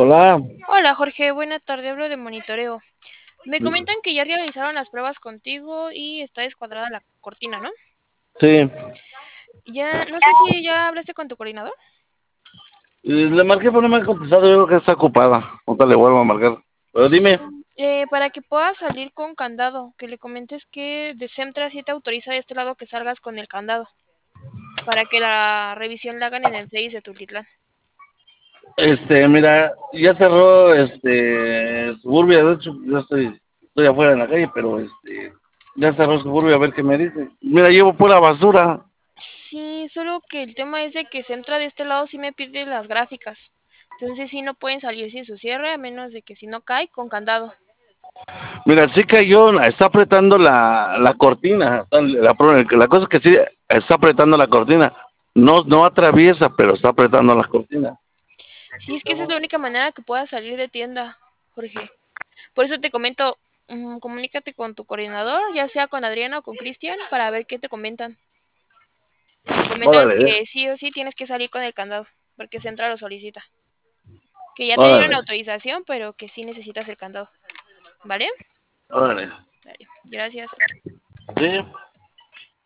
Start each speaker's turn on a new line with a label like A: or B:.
A: Hola.
B: Hola Jorge, buena tarde, hablo de monitoreo. Me comentan que ya realizaron las pruebas contigo y está descuadrada la cortina, ¿no?
A: Sí,
B: Ya, no sé si ya hablaste con tu coordinador.
A: le marqué pero no me ha contestado, yo creo que está ocupada. Ahorita le vuelvo a marcar. Pero dime.
B: Para que puedas salir con candado, que le comentes que de Centra sí te autoriza de este lado que salgas con el candado, para que la revisión la hagan en el 6 de Tultitlán.
A: Mira, ya cerró Suburbia, de hecho, estoy afuera en la calle, pero ya cerró Suburbia, a ver qué me dice. Mira, llevo pura basura.
B: Sí, solo que el tema es de que Centra de este lado sí me pide las gráficas. Entonces sí no pueden salir sin su cierre, a menos de que si no cae, con candado.
A: Mira, sí cayó, está apretando la cortina. La cosa es que sí está apretando la cortina. No, no atraviesa, pero está apretando la cortina.
B: Sí, es que esa es la única manera que puedas salir de tienda, Jorge. Por eso te comento, comunícate con tu coordinador, ya sea con Adriana o con Cristian, para ver qué te comentan. Te comentan
A: Órale,
B: que sí o sí tienes que salir con el candado, porque Central lo solicita. Que ya te dieron
A: órale,
B: autorización, pero que sí necesitas el candado. ¿Vale?
A: órale.
B: Vale, gracias.
A: Sí.